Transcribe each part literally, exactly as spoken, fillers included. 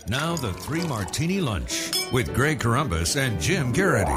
Now the Three Martini Lunch with Greg Corombos and Jim Garrity.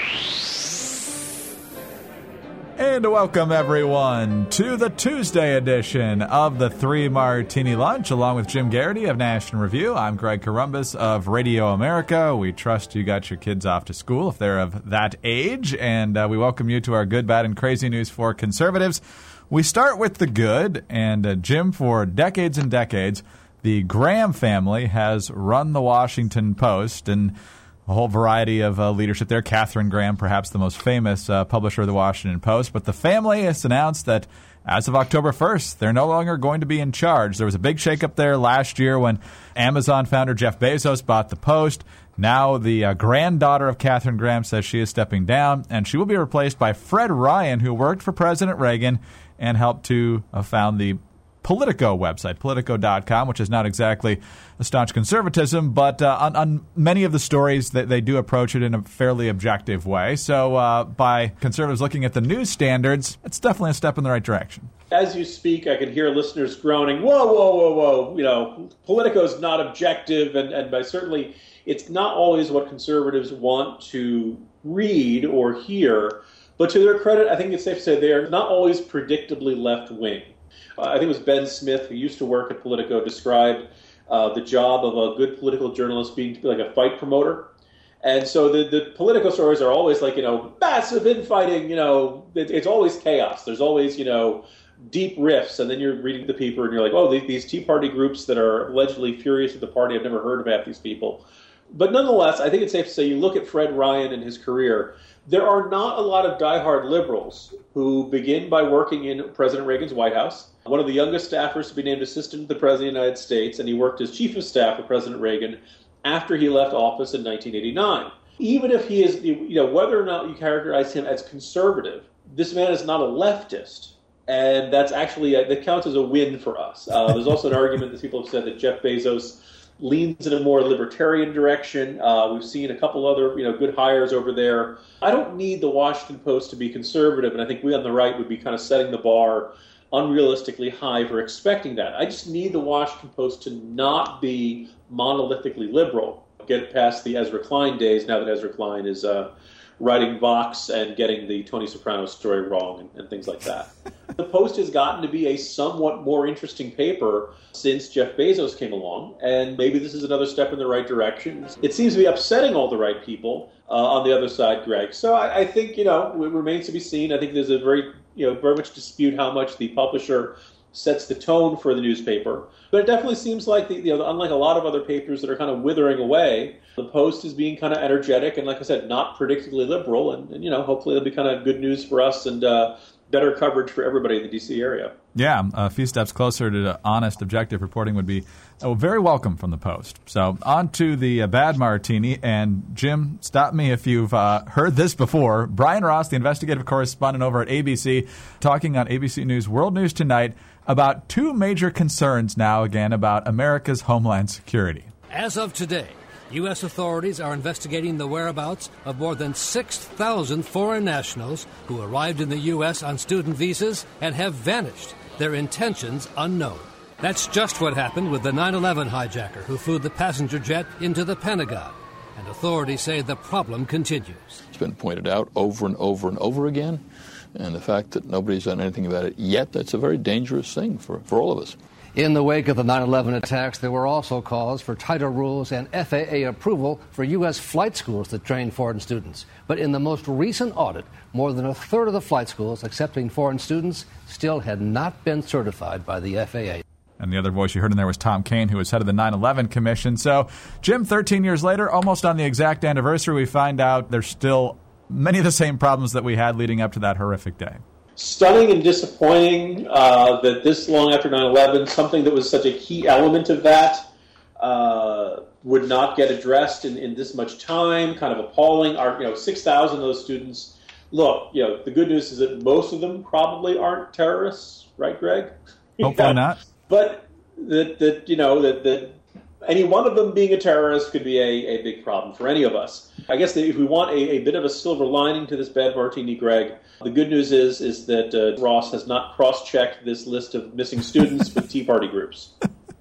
And welcome, everyone, to the Tuesday edition of the Three Martini Lunch, along with Jim Garrity of National Review. I'm Greg Corombos of Radio America. We trust you got your kids off to school if they're of that age, and uh, we welcome you to our good, bad, and crazy news for conservatives. We start with the good, and uh, Jim, for decades and decades, the Graham family has run the Washington Post, and a whole variety of uh, leadership there. Katharine Graham, perhaps the most famous uh, publisher of the Washington Post. But the family has announced that as of October first, they're no longer going to be in charge. There was a big shakeup there last year when Amazon founder Jeff Bezos bought the Post. Now the uh, granddaughter of Katharine Graham says she is stepping down, and she will be replaced by Fred Ryan, who worked for President Reagan and helped to uh, found the Politico website, Politico dot com, which is not exactly a staunch conservatism, but uh, on, on many of the stories, they, they do approach it in a fairly objective way. So uh, by conservatives looking at the news standards, it's definitely a step in the right direction. As you speak, I can hear listeners groaning, whoa, whoa, whoa, whoa, you know, Politico is not objective, and, and by certainly it's not always what conservatives want to read or hear. But to their credit, I think it's safe to say they are not always predictably left-wing. Uh, I think it was Ben Smith, who used to work at Politico, described uh, the job of a good political journalist being to be like a fight promoter. And so the, the Politico stories are always like, you know, massive infighting, you know, it, it's always chaos. There's always, you know, deep rifts. And then you're reading the paper and you're like, oh, these Tea Party groups that are allegedly furious with the party, I've never heard of half these people. But nonetheless, I think it's safe to say you look at Fred Ryan and his career, there are not a lot of diehard liberals who begin by working in President Reagan's White House. One of the youngest staffers to be named assistant to the President of the United States, and he worked as chief of staff for President Reagan after he left office in nineteen eighty-nine. Even if he is, you know, whether or not you characterize him as conservative, this man is not a leftist. And that's actually, that counts as a win for us. Uh, there's also an argument that people have said that Jeff Bezos leans in a more libertarian direction. Uh, we've seen a couple other, you know, good hires over there. I don't need the Washington Post to be conservative, and I think we on the right would be kind of setting the bar unrealistically high for expecting that. I just need the Washington Post to not be monolithically liberal. Get past the Ezra Klein days, now that Ezra Klein is uh, writing Vox and getting the Tony Soprano story wrong and, and things like that. The Post has gotten to be a somewhat more interesting paper since Jeff Bezos came along, and maybe this is another step in the right direction. It seems to be upsetting all the right people uh, on the other side, Greg. So I, I think, you know, it remains to be seen. I think there's a very, you know, very much dispute how much the publisher sets the tone for the newspaper. But it definitely seems like, the, you know, unlike a lot of other papers that are kind of withering away, the Post is being kind of energetic and, like I said, not predictably liberal. And, and you know, hopefully it'll be kind of good news for us and uh, better coverage for everybody in the D C area. Yeah, a few steps closer to honest, objective reporting would be uh, very welcome from the Post. So on to the uh, bad martini. And Jim, stop me if you've uh, heard this before. Brian Ross, the investigative correspondent over at A B C, talking on A B C News World News Tonight about two major concerns now again about America's homeland security. As of today, U S authorities are investigating the whereabouts of more than six thousand foreign nationals who arrived in the U S on student visas and have vanished, their intentions unknown. That's just what happened with the nine eleven hijacker who flew the passenger jet into the Pentagon. And authorities say the problem continues. It's been pointed out over and over and over again. And the fact that nobody's done anything about it yet, that's a very dangerous thing for, for all of us. In the wake of the nine eleven attacks, there were also calls for tighter rules and F A A approval for U S flight schools that train foreign students. But in the most recent audit, more than a third of the flight schools accepting foreign students still had not been certified by the F A A. And the other voice you heard in there was Tom Kean, who was head of the nine eleven Commission. So, Jim, thirteen years later, almost on the exact anniversary, we find out there's still many of the same problems that we had leading up to that horrific day. Stunning and disappointing uh, that this long after nine eleven, something that was such a key element of that uh, would not get addressed in, in this much time. Kind of appalling. Our, you know, six thousand of those students. Look, you know, the good news is that most of them probably aren't terrorists, right, Greg? Hopefully yeah. not. But that that you know that that. Any one of them being a terrorist could be a, a big problem for any of us. I guess that if we want a, a bit of a silver lining to this bad martini, Greg, the good news is is that uh, Ross has not cross-checked this list of missing students with Tea Party groups.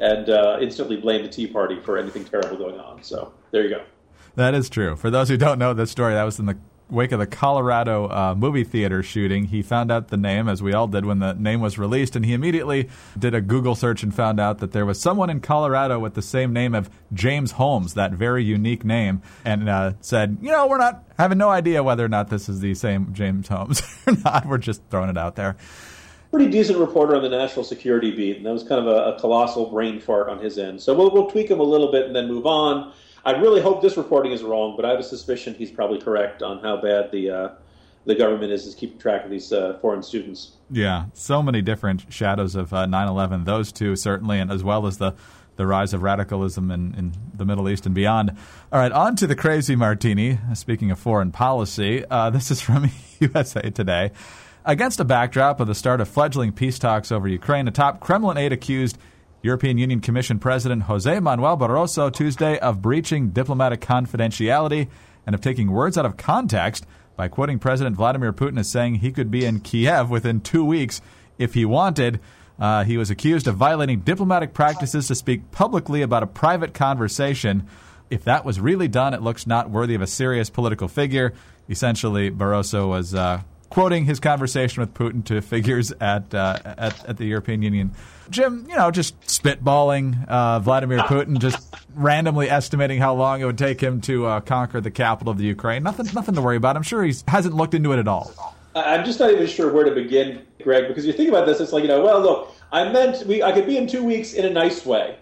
and uh, instantly blame the Tea Party for anything terrible going on. So there you go. That is true. For those who don't know this story, that was in the wake of the Colorado uh, movie theater shooting. He found out the name, as we all did when the name was released, and he immediately did a Google search and found out that there was someone in Colorado with the same name of James Holmes, that very unique name, and uh, said, you know, we're not having no idea whether or not this is the same James Holmes or not. We're just throwing it out there. Pretty decent reporter on the national security beat, and that was kind of a, a colossal brain fart on his end. So we'll, we'll tweak him a little bit and then move on. I really hope this reporting is wrong, but I have a suspicion he's probably correct on how bad the uh, the government is, is keeping track of these uh, foreign students. Yeah, so many different shadows of uh, nine eleven, those two certainly, and as well as the, the rise of radicalism in, in the Middle East and beyond. All right, on to the crazy martini. Speaking of foreign policy, uh, this is from U S A Today. Against a backdrop of the start of fledgling peace talks over Ukraine, a top Kremlin aide accused European Union Commission President Jose Manuel Barroso Tuesday of breaching diplomatic confidentiality and of taking words out of context by quoting President Vladimir Putin as saying he could be in Kiev within two weeks if he wanted. Uh, he was accused of violating diplomatic practices to speak publicly about a private conversation. If that was really done, it looks not worthy of a serious political figure. Essentially, Barroso was uh, quoting his conversation with Putin to figures at, uh, at at the European Union. Jim, you know, just spitballing uh, Vladimir Putin, just randomly estimating how long it would take him to uh, conquer the capital of the Ukraine. Nothing, nothing to worry about. I'm sure he hasn't looked into it at all. I'm just not even sure where to begin, Greg, because you think about this, it's like, you know, well, look, I meant we, I could be in two weeks in a nice way.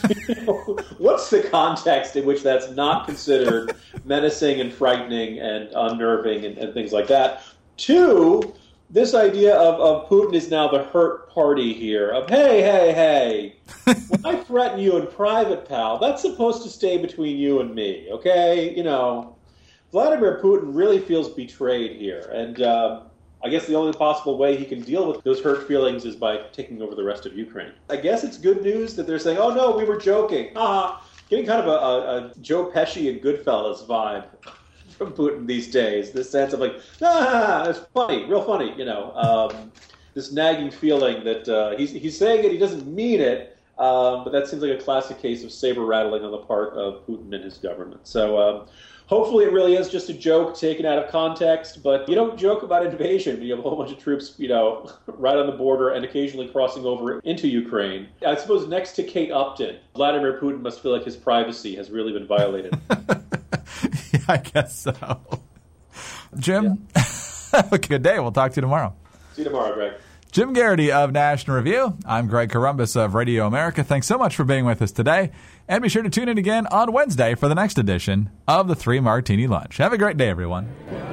What's the context in which that's not considered menacing and frightening and unnerving and, and things like that? Two, this idea of, of Putin is now the hurt party here, of, hey, hey, hey, when I threaten you in private, pal, that's supposed to stay between you and me, okay? You know, Vladimir Putin really feels betrayed here, and uh, I guess the only possible way he can deal with those hurt feelings is by taking over the rest of Ukraine. I guess it's good news that they're saying, oh, no, we were joking. Ah, getting kind of a, a, a Joe Pesci and Goodfellas vibe from Putin these days, this sense of like, ah, it's funny, real funny, you know, um, this nagging feeling that uh, he's he's saying it, he doesn't mean it, um, but that seems like a classic case of saber rattling on the part of Putin and his government. So um, hopefully it really is just a joke taken out of context, but you don't joke about invasion when you have a whole bunch of troops, you know, right on the border and occasionally crossing over into Ukraine. I suppose next to Kate Upton, Vladimir Putin must feel like his privacy has really been violated. Yeah, I guess so. Jim, yeah. Have a good day. We'll talk to you tomorrow. See you tomorrow, Greg. Jim Garrity of National Review. I'm Greg Corombos of Radio America. Thanks so much for being with us today. And be sure to tune in again on Wednesday for the next edition of the Three Martini Lunch. Have a great day, everyone.